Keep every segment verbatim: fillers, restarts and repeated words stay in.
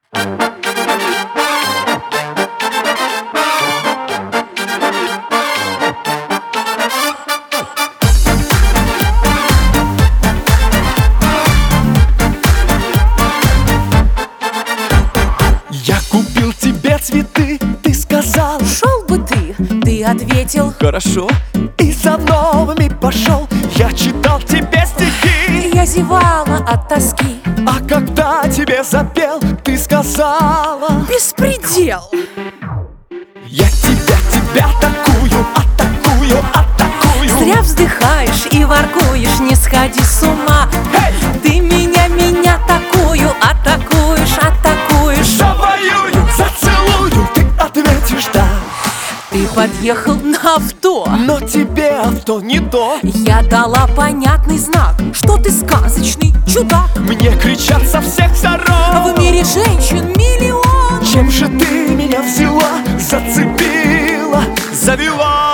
Я купил тебе цветы, ты сказал: шел бы ты, ты ответил: хорошо. И за новыми пошел. Я читал тебе стихи, я зевала от тоски. а когда тебе запел, ты сказала: беспредел. Я тебя, тебя такую, атакую, атакую. Зря вздыхаешь и воркуешь, не сходи с ума. Эй! Ты меня, меня такую атакуешь, атакуешь. Завоюю, зацелую, ты ответишь да. Ты подъехал на авто, Но тебе авто не то. я дала понятный знак, что ты сказочный чудак. Мне кричат со всех сторон: В мире женщин миллион. чем же ты меня взяла, зацепила, завела?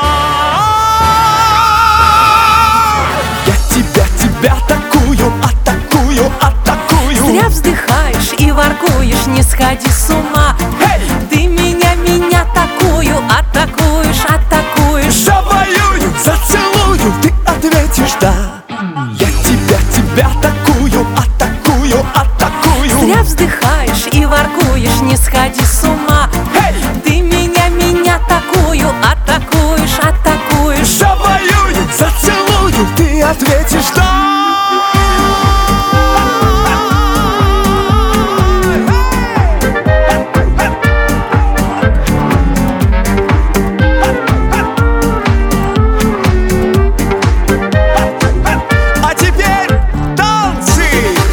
Я тебя, тебя такую, атакую, атакую. Зря вздыхаешь и воркуешь, не сходи с ума. Эй! Ты меня, меня такую атакуешь, атакуешь. Завоюю, зацелую, ты ответишь да. Я тебя, тебя такую, атакую, атакую. Зря вздыхаешь и воркуешь, не сходи с ума. Эй! Ты меня, меня такую атакуешь, атакуешь. Завоюю, зацелую, ты ответишь да. А теперь танцы!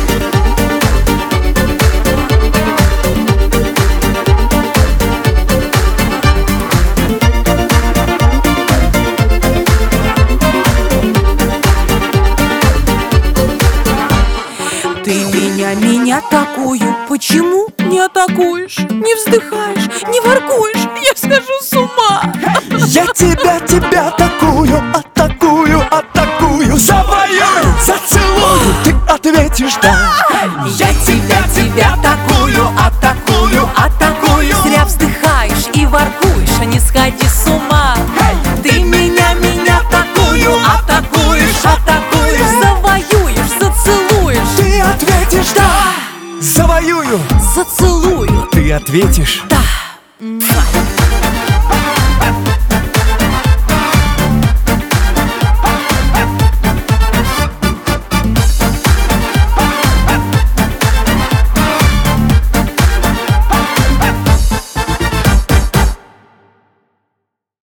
Ты меня, меня такую почему не атакуешь? Не вздыхаешь, не воркуешь, я схожу с ума. Я тебя, тебя такую, атакую, атакую. Завоюю, зацелую, ты ответишь да. Я тебя, тебя такую атакую, атакую. Зря вздыхаешь и воркуешь, не сходи с ума. Ты меня, меня такую атакуешь, атакуешь. Завоюешь, зацелуешь, Ты ответишь да. Завоюю, зацелую, ты ответишь да.